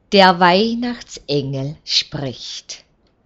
Der Weihnachtsengel spricht.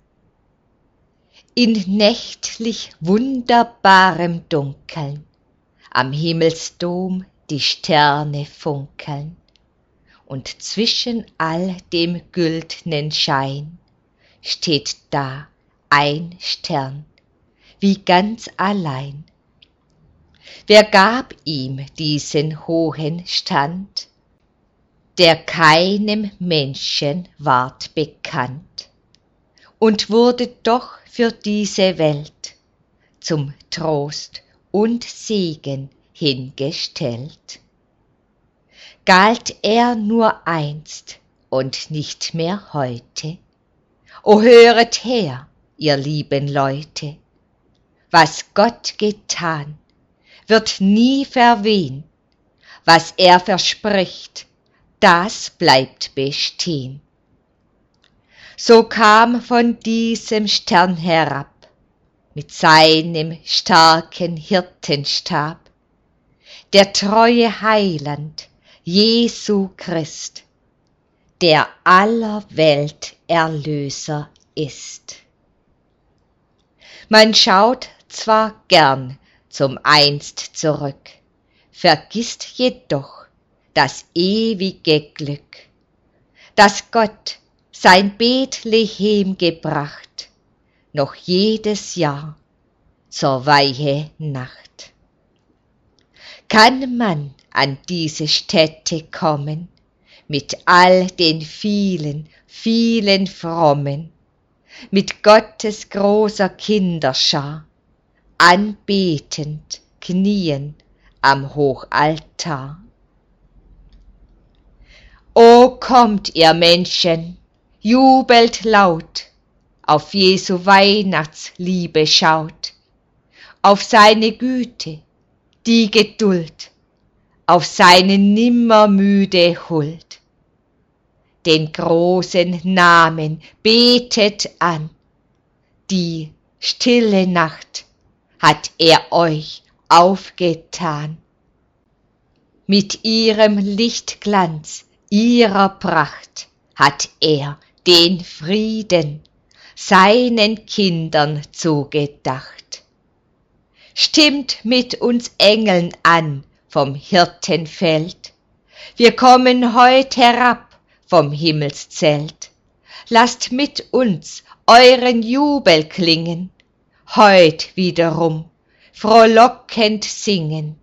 In nächtlich wunderbarem Dunkeln, am Himmelsdom die Sterne funkeln, und zwischen all dem güldnen Schein steht da ein Stern, wie ganz allein. Wer gab ihm diesen hohen Stand? Der keinem Menschen ward bekannt und wurde doch für diese Welt zum Trost und Segen hingestellt. Galt er nur einst und nicht mehr heute? O höret her, ihr lieben Leute, was Gott getan, wird nie verwehn, was er verspricht, das bleibt bestehen. So kam von diesem Stern herab, mit seinem starken Hirtenstab, der treue Heiland, Jesu Christ, der aller Welt Erlöser ist. Man schaut zwar gern zum Einst zurück, vergisst jedoch das ewige Glück, das Gott sein Bethlehem gebracht, noch jedes Jahr zur weihe Nacht. Kann man an diese Stätte kommen, mit all den vielen, vielen Frommen, mit Gottes großer Kinderschar, anbetend knien am Hochaltar. O kommt, ihr Menschen, jubelt laut, auf Jesu Weihnachtsliebe schaut, auf seine Güte, die Geduld, auf seine nimmermüde Huld. Den großen Namen betet an, die stille Nacht hat er euch aufgetan. Mit ihrem Lichtglanz, ihrer Pracht hat er den Frieden seinen Kindern zugedacht. Stimmt mit uns Engeln an vom Hirtenfeld, wir kommen heut herab vom Himmelszelt. Lasst mit uns euren Jubel klingen, heut wiederum frohlockend singen.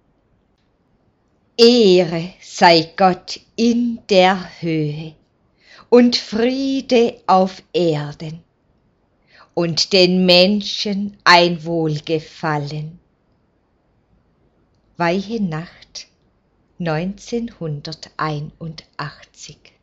Ehre sei Gott in der Höhe und Friede auf Erden und den Menschen ein Wohlgefallen. Weihe Nacht 1981